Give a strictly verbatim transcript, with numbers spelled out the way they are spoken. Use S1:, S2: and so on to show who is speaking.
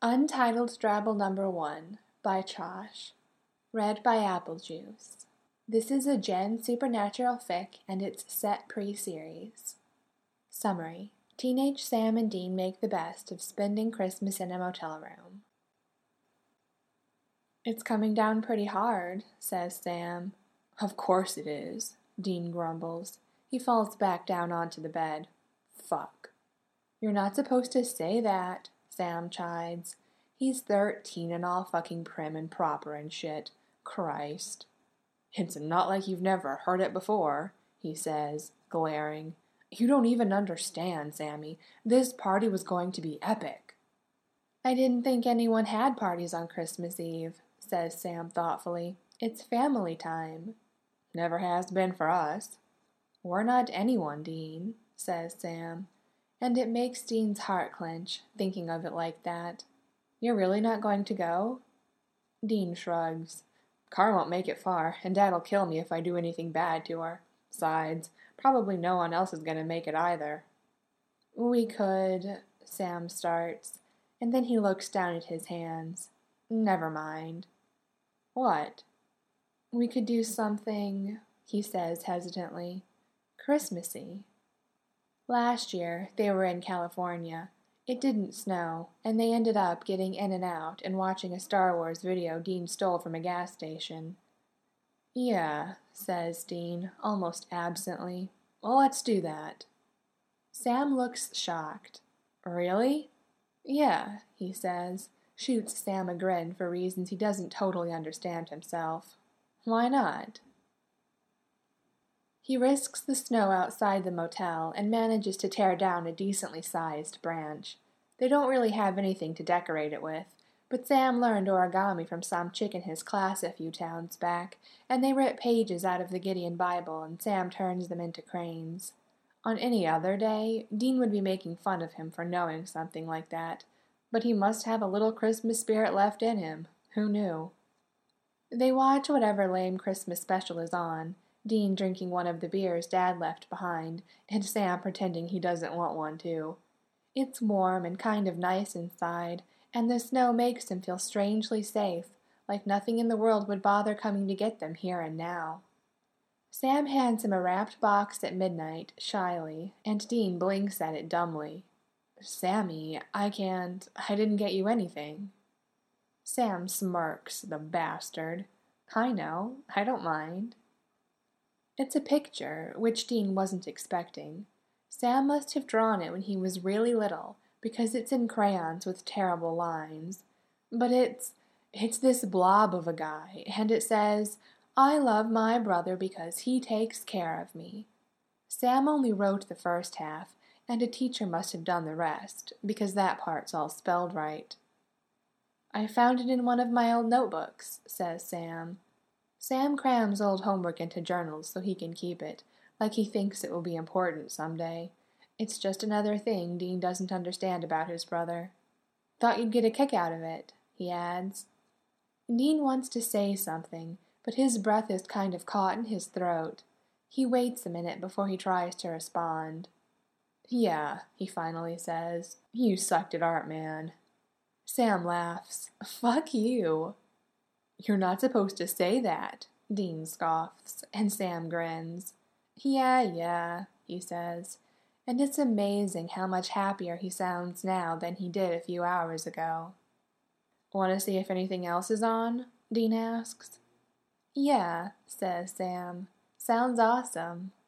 S1: Untitled Drabble Number One by Chosh. Read by Apple Juice. This is a Gen Supernatural fic and it's set pre-series. Summary. Teenage Sam and Dean make the best of spending Christmas in a motel room. It's coming down pretty hard, says Sam. Of course it is, Dean grumbles. He falls back down onto the bed. Fuck. You're not supposed to say that, Sam chides. He's thirteen and all fucking prim and proper and shit. Christ. It's not like you've never heard it before, he says, glaring. You don't even understand, Sammy. This party was going to be epic. I didn't think anyone had parties on Christmas Eve, says Sam thoughtfully. It's family time. Never has been for us. We're not anyone, Dean, says Sam. And it makes Dean's heart clench, thinking of it like that. You're really not going to go? Dean shrugs. Car won't make it far, and Dad'll kill me if I do anything bad to her. Besides, probably no one else is going to make it either. We could, Sam starts, and then he looks down at his hands. Never mind. What? We could do something, he says hesitantly, Christmassy. Last year, they were in California. It didn't snow, and they ended up getting in and out and watching a Star Wars video Dean stole from a gas station. Yeah, says Dean, almost absently. Well, let's do that. Sam looks shocked. Really? Yeah, he says, shoots Sam a grin for reasons he doesn't totally understand himself. Why not? He risks the snow outside the motel and manages to tear down a decently sized branch. They don't really have anything to decorate it with, but Sam learned origami from some chick in his class a few towns back, and they rip pages out of the Gideon Bible and Sam turns them into cranes. On any other day, Dean would be making fun of him for knowing something like that, but he must have a little Christmas spirit left in him. Who knew? They watch whatever lame Christmas special is on, Dean drinking one of the beers Dad left behind, and Sam pretending he doesn't want one too. It's warm and kind of nice inside, and the snow makes him feel strangely safe, like nothing in the world would bother coming to get them here and now. Sam hands him a wrapped box at midnight, shyly, and Dean blinks at it dumbly. Sammy, I can't, I didn't get you anything. Sam smirks, the bastard. I know, I don't mind. It's a picture, which Dean wasn't expecting. Sam must have drawn it when he was really little, because it's in crayons with terrible lines. But it's, it's this blob of a guy, and it says, I love my brother because he takes care of me. Sam only wrote the first half, and a teacher must have done the rest, because that part's all spelled right. I found it in one of my old notebooks, says Sam. Sam crams old homework into journals so he can keep it, like he thinks it will be important someday. It's just another thing Dean doesn't understand about his brother. Thought you'd get a kick out of it, he adds. Dean wants to say something, but his breath is kind of caught in his throat. He waits a minute before he tries to respond. Yeah, he finally says. You sucked at art, man. Sam laughs. Fuck you. You're not supposed to say that, Dean scoffs, and Sam grins. Yeah, yeah, he says, and it's amazing how much happier he sounds now than he did a few hours ago. Want to see if anything else is on? Dean asks. Yeah, says Sam. Sounds awesome.